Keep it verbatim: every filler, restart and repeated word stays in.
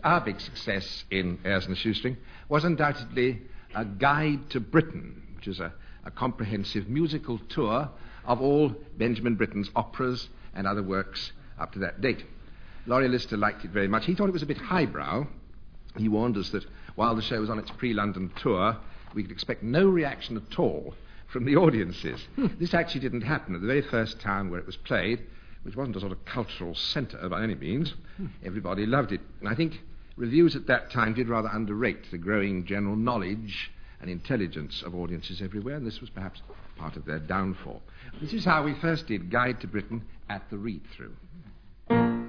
our big success in Ayres and Shoestring was undoubtedly a Guide to Britain, which is a, a comprehensive musical tour of all Benjamin Britten's operas and other works up to that date. Laurie Lister liked it very much. He thought it was a bit highbrow. He warned us that while the show was on its pre-London tour, we could expect no reaction at all from the audiences. Hmm. This actually didn't happen. At the very first town where it was played, which wasn't a sort of cultural centre by any means, hmm. everybody loved it. And I think reviews at that time did rather underrate the growing general knowledge and intelligence of audiences everywhere, and this was perhaps part of their downfall. This is how we first did Guide to Britain at the read-through.